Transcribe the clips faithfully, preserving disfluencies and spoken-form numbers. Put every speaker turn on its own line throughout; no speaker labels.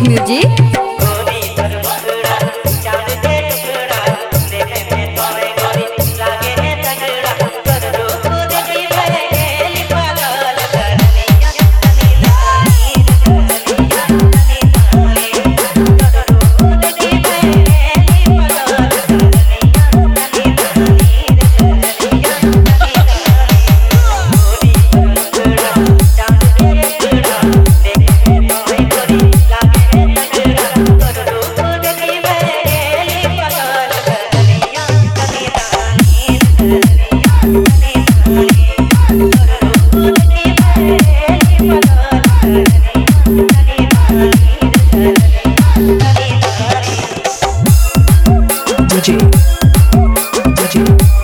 Music.
DJ DJ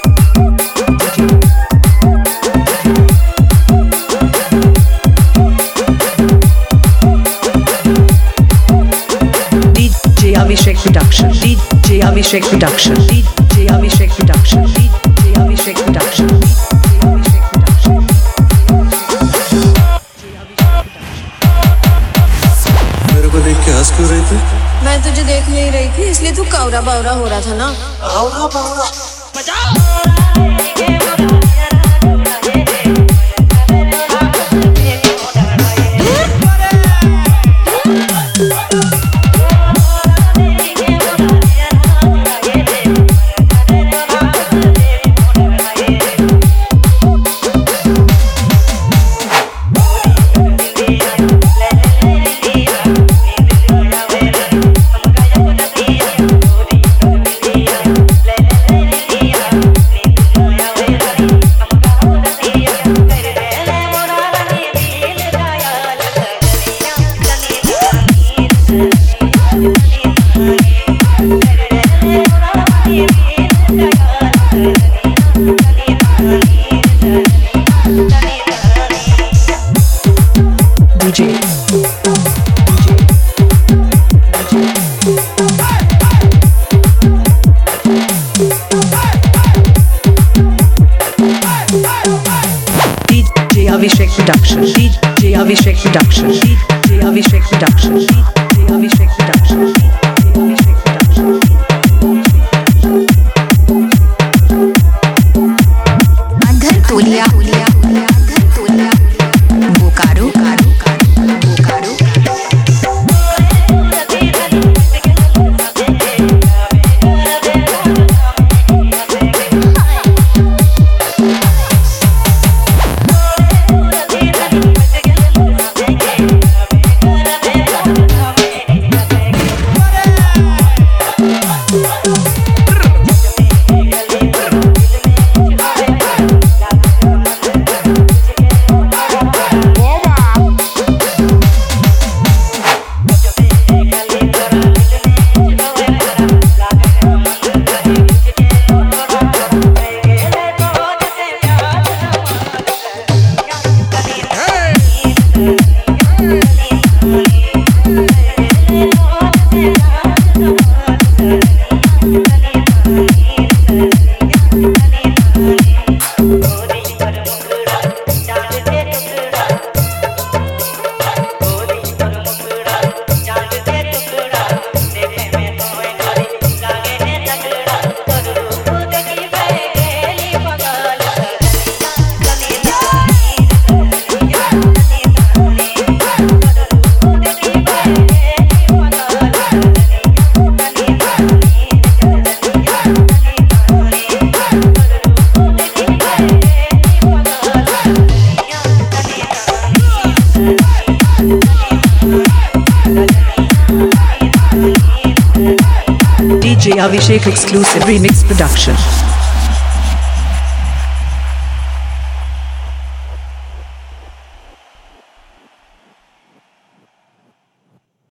DJ Abhishek production DJ Abhishek production DJ Abhishek production DJ Abhishek production
मेरे को देख के हंस क्यों रही थी?
मैं तुझे देख नहीं रही थी इसलिए तू कौरा बावरा हो रहा था ना।
कौरा बावरा
DJ DJ Abhishek production DJ Abhishek production DJ Abhishek production DJ Abhishek production DJ Abhishek production
अंधर तोलिया अंधर तोलिया Bokaro Bokaro
DJ Abhishek exclusive remix production